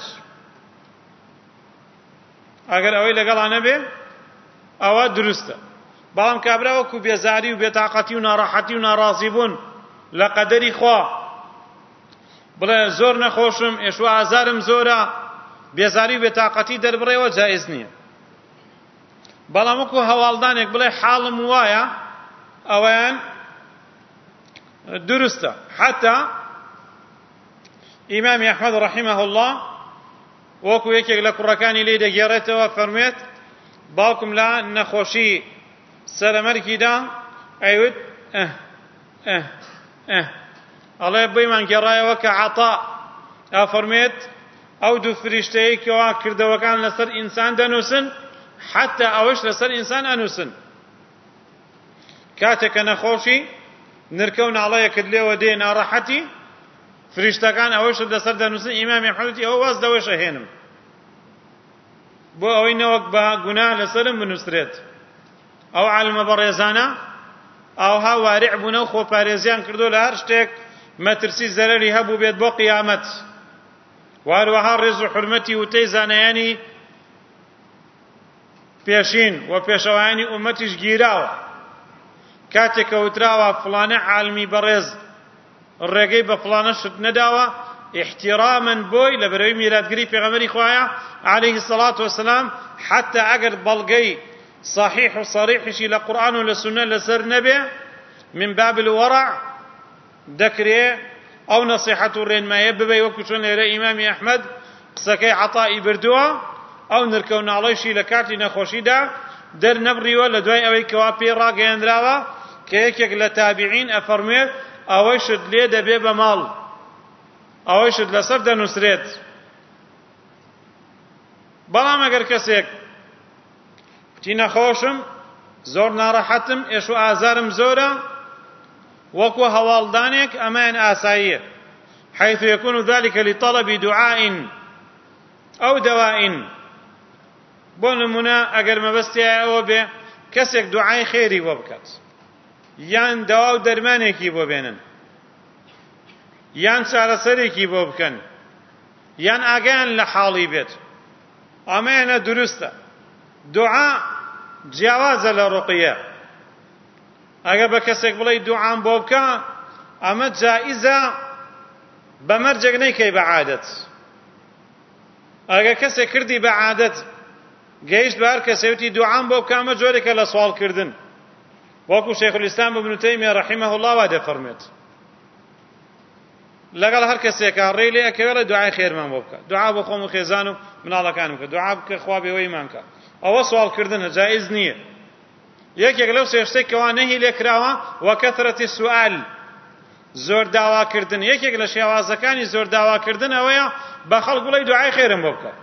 ئەگەر ئەوەی لەگەڵا نەبێت ئەوە دروستە. بەڵام کابرا وەکو بێزاری و بێتاقەتی و ناڕەحەتی و ناڕازی بوون لە قەدەری خوا بڵێ زۆر نەخۆشم ئێش و ئازارم زۆرە بێزاری و بێتاقەتی دەربڕێەوە جائز نییە. بەڵام وەکو هەواڵدانێک بڵێ حاڵم وایە ئەوەیان دروستە. حتا ئیمامی ئەحمەد ڕەحیمەه الله وەکو یەکێک لە کوڕەکانی لێی دەگێڕێتەوە فەرموێت باوکم لە نەخۆشی سەرەمەرگیدا ئەیوت ئەه ئەه ئەه ئەڵێ بۆیمان گێڕایەوە کە عەتا ئەفەرمێت ئەو دوو فریشتەیە کەوا کردەوەکان لەسەر ئینسان دەنووسن حتا ئەوەش لەسەر ئینسان ئەنووسن. کاتێک کە نەخۆشی نرکە و ناڵەیەکت لێوە دێ ناڕەحەتی فریشتەکان ئەوەش لەسەر دەنووسن. ئیمامی ئەحمەد ئەوە واز دەوەش ئەهێنم بۆ ئەوەی نەوەک بە گوناه لەسەرم بنووسرێت. ئەو عالمە بەڕێزانە ئەوها وارع بوونە و خۆپارێزیان کردو لە هەر شتێک مەترسی زەرەری هەبوو بێت بۆ قیامەت. واروەها ڕێز و حورمەتی وتەی زانایانی پێشین و پێشەوایانی ئومەتیش گیراوە. کاتێک کە وتراوە فڵانە عالمی بەڕێز ڕێگەی بە فڵانە شت نەداوە احتیرامەن بۆی لە بەرەوەی میراتگری پێغەمبەری خوایە عەلەیهی سەڵات وسەلام حتا ئەگەر بەڵگەی صحیح و صریحشی لە قورئان و لە سونە لەسەر نەبێ من باب الورع دەکرێت ئەو نەسیحەت و ڕێنماییە ببێ وەکو چۆن لێرە ئیمامی ئەحمەد قسەکەی عەتایی بردووە ئەو نرکە و ناڵەیشی لە کاتی نەخۆشیدا دەرنەبڕیوە لە دوای ئەوەی کەوا پێی ڕاگەیەندراوە کە یەکێک لە تابعین ئەفەرمێت ئەوەی شت لێ دەبێ بە ماڵ ئەوەی شت لەسەر دەنووسرێت. بەڵام ئەگەر کەسێک پتی نەخۆشم زۆر ناڕەحەتم ئێش و ئازارم زۆرە وەکو هەواڵدانێک ئەمەیان ئاساییە. حيث يكون ذلك لطلب دعاء أو دواء. بۆ نمونە ئەگەر مەبەستیایە ئەوە بێ کەسێک دوعای خێری بۆ بکات یان دەوا و دەرمانێکی بۆ بێنن یان چارەسەرێکی بۆ بکەن یان ئاگایان لە حاڵی بێت ئەمەیانە دروستە. دوعا جیاوازە لە ڕوقیە. ئەگەر بە کەسێک بڵێ دوعام بۆ بکە ئەمە جائیزە بە مەرجێک نەیکەی بە عادەت. ئەگەر کەسێک کردی بە عادەت گەیشت بە هەر کەسێوتی دوعام بۆ بکە ئەمە جۆرێکە لە سوالکردن. وەکو شەیخ الئیسلام ابن تەیمیە ڕەحیمەه الله وا دەفەرمێت لەگەڵ هەر کەسێکە ڕێی لێ ئەکەوێت دوعای خێرمان بۆ بکە دوعا بۆ خۆم و خێزان و مناڵەکانم بکە دوعا بکە خوا بێوەیمان کە ئەوە سوالکردنە جائز نییە. یەکێک لەو سێ شتێک کەوا نەهی لێ کراوە وەکەثرەتی سوئال زۆر داواکردن. یەکێک لە شێوازەکانی زۆر داواکردن ئەوەیە بە خەڵک بڵێ دوعای خێرم بۆ بکە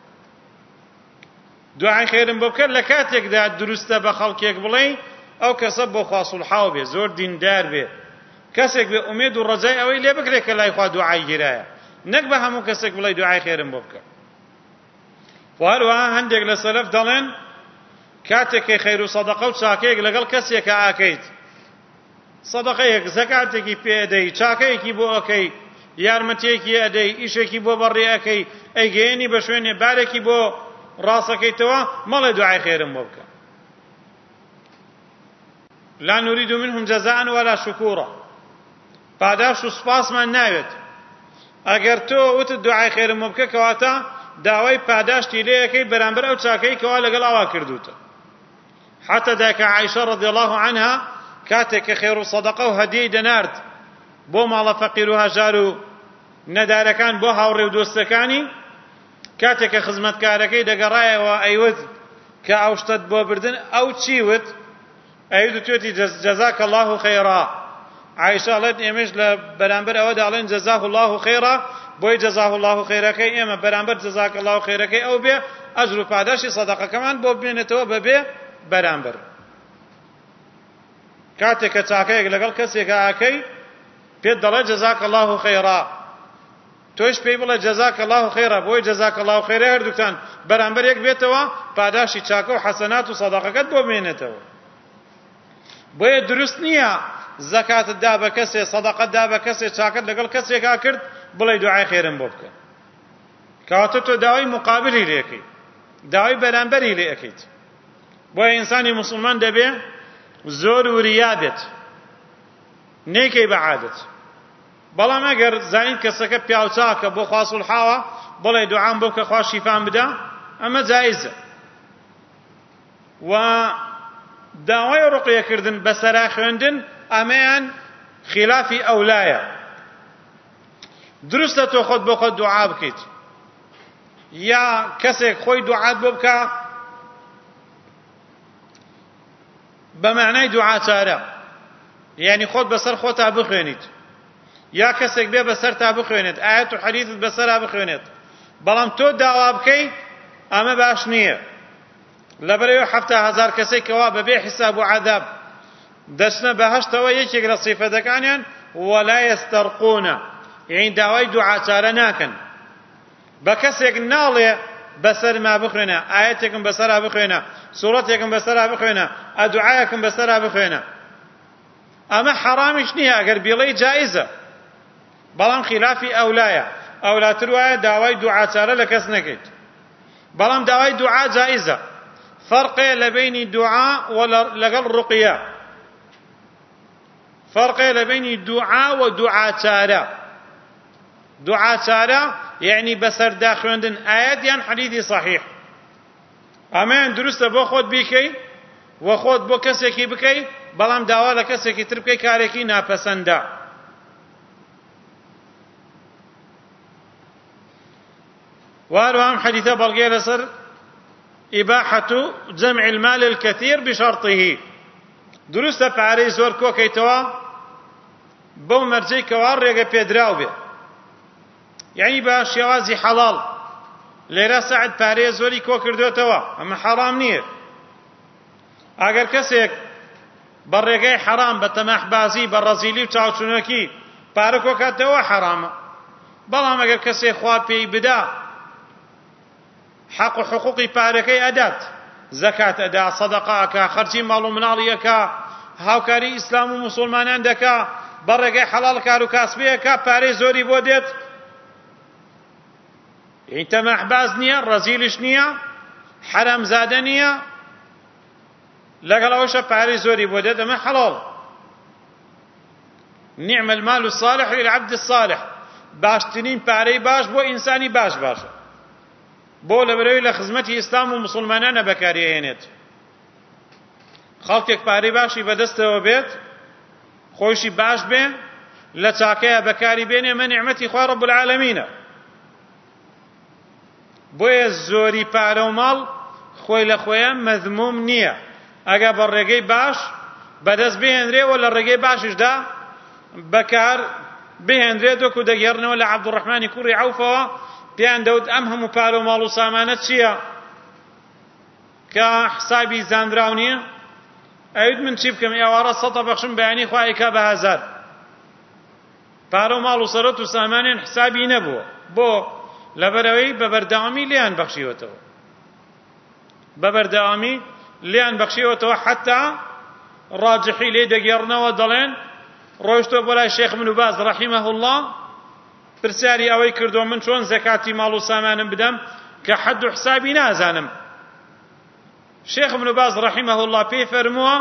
دوعای خێرم بۆ بکە لە کاتێکدا دروستە بە خەڵکێک بڵێ ئەو کەسە بۆ خوا سوڵحاو بێ زۆر دیندار بێ کەسێک بێ ئومێد و ڕەجای ئەوەی لێ بکرێت کە لای خوا دوعای گیرایە نەک بە هەموو کەسێک بڵێ دوعای خێرم بۆ بکە. وهروەها هەندێک لە سەلەف دەڵێن کاتێک کە خەیر و سەدەقە و چاکەیەک لەگەڵ کەسێکە ئاکەیت سەدەقەیەک زەکاتێکی پێدەی چاکەیەکی بۆ ئەەکەی یارمەتێکی ئەدەی ئیشێکی بۆ بەڕێ ئەەکەی ئەیگەیەنی بە شوێنێ بارێکی بۆ ڕاستەکەیتەوە مەڵێ دوعای خێرم بۆ بکە لا نريد منهم جزاء ولا شكورا پاداش و سپاسمان ناوێت ئەگەر تۆ وتت دوعای خێرم بۆ بکە کەواتە داوای پاداشتی لێ ئەەکەی بەرامبەر ئەو چاکەی کەوا لەگەڵ ئەوا کردوتە حتى داکە عایشە رضی الله عنها کاتێک کە خێر و سەدەقە و هەدیەی دەنارد بۆ ماڵە فەقیر و هەژار و نەدارەکان بۆ هاوڕێ و دۆستەکانی کاتێک کە خزمەتکارەکەی دەگەڕایەوە ئەیوت کە ئەو شتت بۆ بردن ئەو چیوت ئەیوت توێتی جەزاکە الله خەیرا عایشە ئەڵێت ئێمەش لە بەرامبەر ئەوە دەڵێن جەزاه الله خەیرا بۆی جەزاه الله خەیرەکەی ئێمە بەرامبەر جەزاکە الله خەیرەکەی ئەو بێ ئەجر و پاداشی سەدەقەکەمان بۆ بمێنێتەوە بەبێ بەرامبەر کاتێک کە چاکەیەک لەگەڵ کەسێکە ئاکەی پێت دەڵێ جەزاکە الله خەیرا تۆش پێی بڵێ جەزاکە الله خەیرا بۆی جەزاکە الله خەیرا هەردووکتان بەرامبەر یەک بێتەوە پاداشی چاکە و حەسەنات و سەدەقەکەت بۆ بمێنێتەوە بۆیە دروست نییە زەکاتت دا بە کەسێ سەدەقەت دا بە کەسێ چاکەت لەگەڵ کەسێکا کرد بڵێ دوعای خێرم بۆ بکە کەواتە تۆ داوای مقابلی لێ ئەەکەی داوای بەرامبەری لێ ئەەکەیت بۆیە ئینسانی موسڵمان دەبێ زۆر وریا بێت نێکەی بە عادەت بەڵام ئەگەر زانیت کەسەکە پیاو چاکە بۆ خوا سوڵحاوە بڵێ دوعام بۆ بکە خوا شیفام بدا ئەمە جایزە و داوای ڕوقیەکردن بەسەرا خوێندن ئەمەیان خلافی ئەولایە دروستە تۆ خۆت بۆ خۆت دوعا بکەیت یا کەسێک خۆی دوعات بۆ بکە بە معنای دوعاچارە یعنی خۆت بەسەر خۆتا بخوێنیت یا کەسێک بێ بەسەر تا بخوێنێت ئاەت و حەدیثت بەسەرا بخوێنێت بەڵام تۆ داوا بکەی ئەمە باش نییە لەبەرەوە حەفتا هەزار کەسێک کەوا بەبێ حیساب و عەذاب دەچنە بەهەشتەوە یەکێک لە سیفەتەکانیان وەلا یەستەرقونە یعنی داوای دوعاچارە ناکەن بە کەسێک ناڵێ بەسەر ما بخوێنە ئاەتێکم بەسەرا بخوێنە سوورەتێکم بەسەرا بخوێنە ئەدوعایەکم بەسەرا بخوێنە ئەمە حەرامیش نییە ئەگەر بیڵێی جائیزە بەڵام خلافی ئەولایە ئەولاتر وایە داوای دوعاچارە لە کەس نەکەیت بەڵام داوای دوعا جائیزە فەرقێ لە بینی دوعا و لەگەڵ ڕوقیە فەرقێ لە بینی دوعا و دوعاچارە دوعاچارە یعنی بەسەردا خوێندن ئاەت یان حەدیثی صحیح ئەمەیان دروستە بۆ خۆت بیکەی و خۆت بۆ کەسێکی بکەی بەڵام داوا لە کەسێکی تر بکەی کارێکی ناپەسەندە وهروهم حديث بلغي لسر إباحة جمع المال الكثير بشرطه درست پارەی زۆر کۆکەیتەوە بەو مەرجەی کەوا ڕێگە پێدراو بێ یعنی بە شێوازی حەڵاڵ لێرە سەعد پارەیە زۆری کۆ کردوێتەوە ئەمە حەرام نییە ئەگەر کەسێک بە ڕێگەی حەرام بە تەماحبازی بە ڕەزیلی و چاوچونەکی پارە کۆکاتەوە حەرامە بەڵام ئەگەر کەسێک خوا پێی بدا حق و حقوقی پارەکەی ئەدات زەکات ئەدا سەدەقە ئەکا خەرجی ماڵ و مناڵی ئەکا هاوکاری ئیسلام و موسڵمانان دەکا بە ڕێگەی حەڵاڵ کار و کاسبی ئەکا پارەی زۆری بۆ دێت یعنی تەماحباز نییە ڕەزیلیش نییە حەرامزادە نییە لەگەڵ ئەوەشە پارەی زۆری بۆ دێت ئەمە حەڵاڵ نعم المال الصالح للعبد الصالح باشترین پارەی باش بۆ ئینسانی باش باشە بۆ لەبەرەوەی لە خزمەتی ئیسلام و موسڵمانانە بەکارهێنێت خەڵکێک پارەی باشی بەدەستەوە بێت خۆشی باش بێ لە چاکەیە بەکاری بێنێ ئەمە نیعمەتی خوا ڕەب العالەمینە بۆیە زۆری پارە و ماڵ خۆی لە خۆیان مەذموم نییە ئەگە بە ڕێگەی باش بەدەست بهێنرێەوە لە ڕێگەی باششدا بەکار بهێنرێت وەکو دەگەڕنەوە لە عەبدوڕەحمانی کوڕی عەوفەوە پێیان دەوت ئەم هەموو پارە و ماڵ و سامانە چییە کە حسابی زانراو نییە ئەوت من چی بکەم ئێوارە سەدە بەخشم بەیانی خوا ئەیکا بە هەزار پارە و ماڵ و سەرەت و سامانیان حسابی نەبووە بۆ لەبەرەوەی بە بەردەوامی لێیان بەخشیوەتەوە بە بەردەوامی لێیان بەخشیوەتەوە حەتا ڕاجحی لێ دەگێڕنەوە دەڵێن ڕۆیشتۆ بۆ لای شێخ ابن باز ڕەحیمەه الله پرسیاری ئەوەی کردو من چۆن زەکاتی ماڵ و سامانم بدەم کە حەد و حسابی نازانم. شێخ ابن باز ڕەحیمەه الله پێی فەرمووە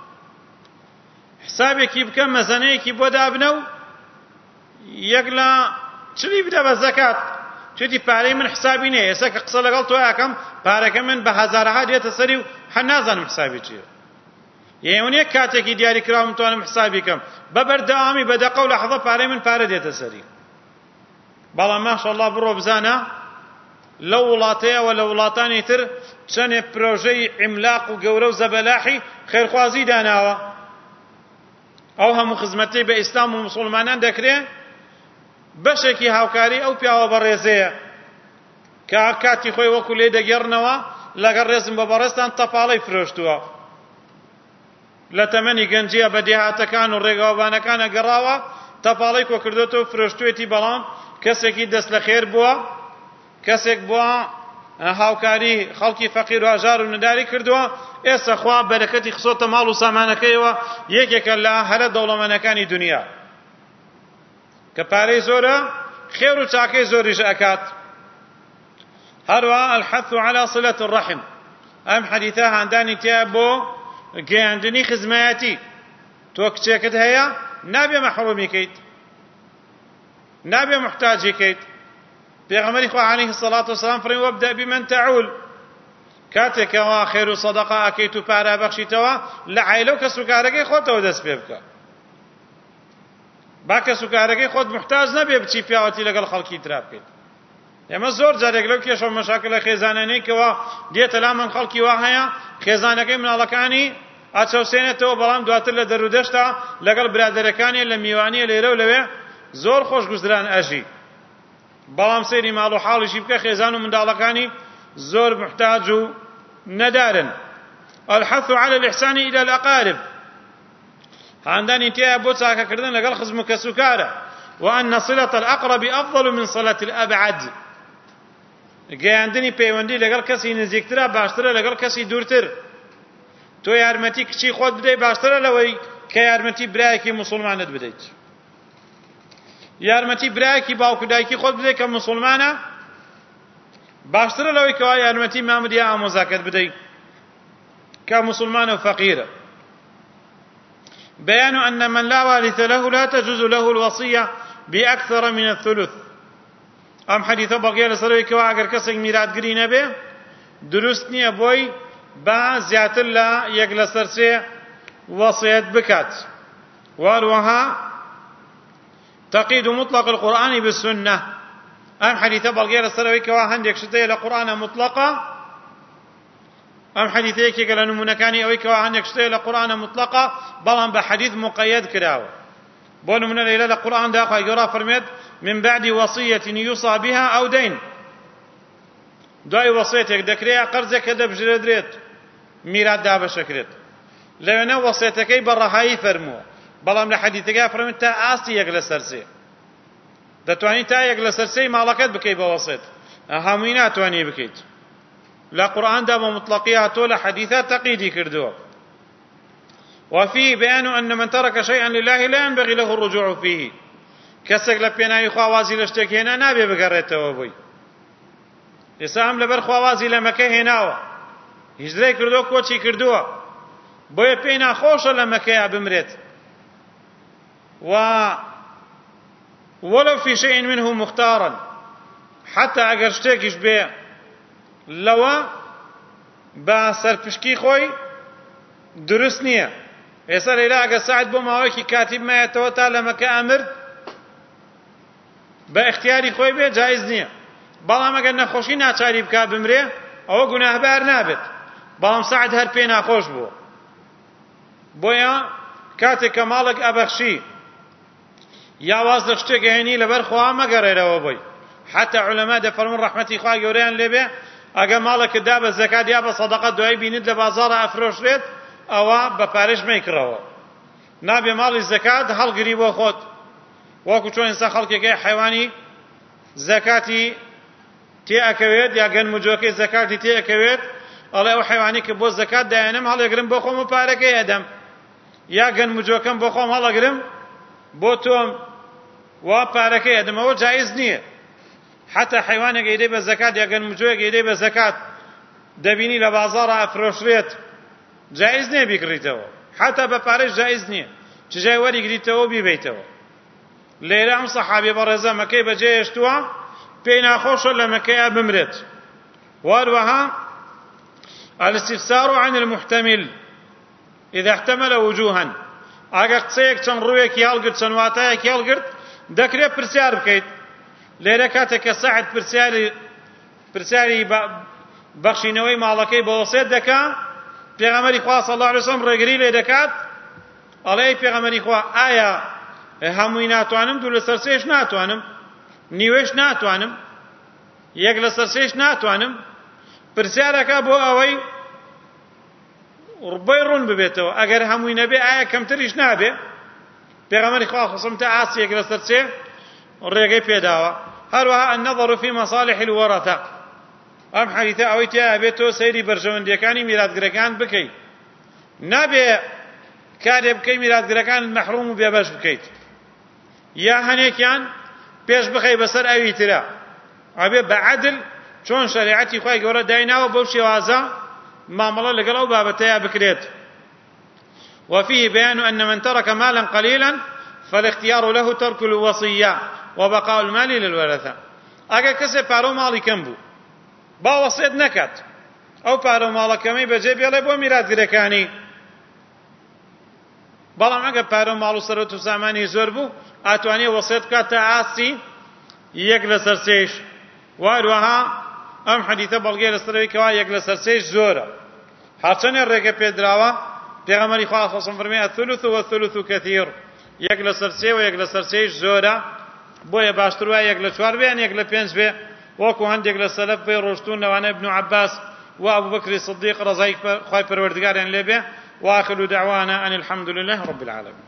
حسابێکی بکە مەزەنەیەکی بۆ دابنە و یەک لە چلی بدە بە زەکات. توێتی پارەی من حسابی نییە، ئێستا کە قسە لەگەڵ تۆ یاکەم پارەکە من بە هەزارەها دێتە سەری و هەر نازانم حسابی چییە. ئێوە نییە کاتێکی دیاری کراوم توانم حسابی کەم، بە بەردەوامی بە دەقە و لەحەزە پارەی من پارە دێتە سەری. بەڵام ماشەڵڵا بڕۆ بزانە لەو وڵاتەیەوە لە وڵاتانی تر چەندێک پرۆژەی عیملاق و گەورە و زەبەلاحی خێرخوازی داناوە. ئەو هەموو خزمەتەی بە ئیسلام و موسڵمانان دەکرێت بەشێکی هاوکاری ئەو پیاوە بەڕێزەیە کە کاتی خۆی وەکو لێ دەگەڕنەوە لەگەڵ ڕێزم بە بەڕێستان تەپاڵەی فرۆشتووە، لە تەمەنی گەنجیە بە دێهاتەکان و ڕێگاوبانەکانە گەڕاوە تەپاڵەی کۆ کردوێتەوە فرۆشتوێتی. بەڵام کەسێکی دەست لە خێر بووە، کەسێک بووە هاوکاری خەڵکی فەقیر و هەژار و نەداری کردووە، ئێستا خوا بەرەکەتی خسۆتە ماڵ و سامانەکەیەوە یەکێکە لە هەرە دەوڵەمەندەکانی دنیا کە پارەی زۆرە خێر و چاکەی زۆریش ئەکات. هەروە الحەث على صلة الرحم، ئەم حەدیثە هاندانی تیا بۆ گەیاندنی خزمەتی. تۆ کچێکت هەیە نابێ مەحرومیکەیت، نابێ محتاجیکەیت. پێغەمبەری خوا عەلەیهی الصەلاة وەسەلام فەرمووی وەبدە بمن تەعول، کاتێکەوە خێر و سەدەقە ئەکەیت و پارە بەخشیتەوە لە عایلە و کەسوکارەکەی خۆتەوە دەست پێ بکە. با کەسوکارەکەی خۆت محتاج نەبێ بچی پیاوەتی لەگەڵ خەڵکی ترا بکەیت. ئێمە زۆر جارێک لەو کێشە مەشاکلە خێزانانەیەکەوە دێتە لامان خەڵکی وا هەیە خێزانەکەی مناڵەکانی ئاچەوسێنێتەوە، بەڵام دواتر لە دەرودەشتا لەگەڵ برادەرەکانی لە میوانیە لێرە و لەوێ زۆر خۆش گوزران ئەژی. بەڵام سەیری ماڵ و حاڵیشی بکە خێزان و منداڵەکانی زۆر محتاج و نەدارن. الحەث على الإحسان إلى الأقارب، هاندانی تێیە بۆ چاکەکردن لەگەڵ خزم و کەسوکارە. وأن صلة الأقرب أفضل من صلة الأبعد، گەیاندنی پەیوەندی لەگەڵ کەسی نزیکترە باشترە لەگەڵ کەسی دوورتر. تۆ یارمەتی کچی خۆت بدەیت باشترە لەوەی کە یارمەتی برایەکی موسڵمانت بدەیت. یارمەتی برایەکی باوکو دایکی خۆت بدەیت کە موسڵمانە باشترە لەوەی کەوا یارمەتی مامەدی ئامۆزاکەت بدەیت کە موسڵمانە و فەقیرە. بيان أن من لا وارث له لا تجوز له الوصية بأكثر من الثلث. أم حديث بقية لسروي كوا أجر كسر ميراث قرينة به درستني أبوي با زيادة لا يجلس سرسي وصية بكات. والوها تقيد مطلق القرآن بالسنة. أم حديث بقية لسروي كوا هندك شتى القرآن مطلقة. أم حديثي كي قال نمونا كاني أوي كوا هندك شتى القرآن مطلقة بلان بحديث مقيد كراو. بون من الليلة القرآن دا أخوة يقرأ فرميت من بعد وصية يوصى بها أو دين. دعي وصيتك دكريا قرزك كده بجردريت ميراد دا بشكرت. لأنه وصيتك برهاي فرمو بلان لحديثك فرميت تا آسي يقل سرسي. دا تواني تا يقل سرسي مالكت بكي بوصيت. هامينا تواني بكيت. لا قرآن دا بمطلقيات ولا حديثات تقيدي كردوه. وفيه بيان أن من ترك شيئا لله لا ينبغي له الرجوع فيه. كسك لبيناي خوازي لشتك هنا نابي بقريته أبوي. إسام لبر خوازي لمكة هناوة. هجري كردو كوتشي كردوه. بوي بينا خوش لمكة بمرت. و ولو في شيء منه مختارا حتى أجر شتكش بيه لوا با سرپشکی خوی درست نییە. ئێستا لەیلا ئەگە سعد بۆ ماوەیەکی کاتیب مایەتەوە تا لە مەکە ئەمر بە اختیاری خۆی بێ جایز نییە. بەڵام ئەگەر نەخۆشی ناچاری بکا بمرێ ئەوە گوناهبار نابێت. بەڵام سعد هەر پێی ناخۆش بووە. بۆیە کاتێک کە ماڵێک ئەبەخشی یاواز لە شتێک هێنی لەبەر خوا مەگەڕێرەوە بۆی. حتى علەما دەفەرمون ڕەحمەتی خوا گەورەیان لێبێ ئەگە ماڵێکت دا بە زەکات یا بە سەدەقە دوای بینیت لە بازاڕە ئەفرۆشرێت ئەوە بە پارەش مەیکڕەوە. نابێ ماڵی زەکات هەڵگری بۆ خۆت وەکو چۆن ئێستا خەڵکێکی حەیوانی زەکاتی تێ ئەکەوێت یا گەنموجۆکەی زەکاتی تێ ئەکەوێت ئەڵێ ئەو حەیوانی کە بۆ زەکات دایەنم هەڵێگرم بۆ خۆم و پارەکەی ئەدەم، یا گەنموجۆکەم بۆ خۆم هەڵەگرم بۆ تۆم وا پارەکەی ئەدەمەوە جایز نییە. حتا حیوانێک ئەیدەی بە زەکات یا گەنمجۆیەک ئەیدەی بە زەکات دەبینی لە بازاڕە ئەفرۆشرێت جایز نییە بیکڕیتەوە، حتا بە پارەش جایز نییە، چجای وەریگریتەوە بیبیتەوە. لێرە ئەم سەحابی بەڕێزە مەکەی بەجێ هێشتووە پێی ناخۆشە لە مەکەیە بمرێت. واروەها الاستفسار عن المحتمل إذا احتمل وجوها ئەگەر قسەیەک چەند ڕوویەکی هەڵگرت چەند واتایەکی هەڵگرت دەکرێت پرسیار بکەیت. لێرە کاتێک کە سەعد پرسیاری پرسیاری بەخشینەوەی ماڵەکەی بە وەسێت دەکا، پێغەمبەری خوا صلی الله علیه وسلم ڕێگری لێ دەکات، ئەڵێ پێغەمبەری خوا ئایا هەمووی ناتوانم، دوو لەسەر سێش ناتوانم، نیوەش ناتوانم، یەک لەسەر سێش ناتوانم؟ پرسیارەکە بۆ ئەوەی ڕبەی ڕوون ببێتەوە، ئەگەر هەمووی نەبێ ئایا کەمتریش نابێ؟ پێغەمبەری خوا خۆسم تا ئاسی یەک لەسەر سێ ڕێگەی پێداوە. هەروەها النظر في مصالح الورثة، ئەم حەدیثە ئەوەی تیا بێت تۆ سەیری بەرژەوەندیەکانی میراثگرەکان بکەیت، نابێ کارێ بکەی میراثگرەکان مەحروم و بێبەش بکەیت، یا هەنێکیان پێش بخەی بەسەر ئەوی ترە، ئەبێ بە عەدل چۆن شەریعەتی خوای گەورە دایناوە بەو شێوازە مامەڵە لەگەڵ ئەو بابەتەیە بکرێت. وفيه بيان أن من ترك مالا قليلا فالاختيار له ترك الوصية وبقاء المال للورثة. ئەگەر کەسێ پارە و ماڵی کەم بوو با وەسیەت نەکات، ئەو پارە و ماڵەکەمەی بەجێ بێڵێ بۆ میراثگرەکانی، بەڵام ئەگەر پارە و ماڵ و سەرەوت و سامانی زۆر بوو ئاتوانێ وەسیەت بکات تا ئاسی یەک لەسەر سێش. واروەها ئەم حەدیثە بەڵگەی لەسەرەوەی کەوا یەک لەسەر سێش زۆرە، هەرچەندێ ڕێگە پێدراوە. پێغەمبەری خوا صلی الله علیه وسلم فەرمێ الثلث والثلث كثير، یەک لەسەر سێ و یەک لەسەر سێش زۆرە، بۆیە باشتر وایە یەک لە چوار بێ یان یەک لە پێنج بێ، وەکو هەندێک لە سەلەف بێ ڕۆشتون لەوانە ابن عباس و ابو بکر صدیق ڕەزای خوای پەروەردگاریان لێ بێ. وآخر دعوانا أن الحمد لله رب العالمين.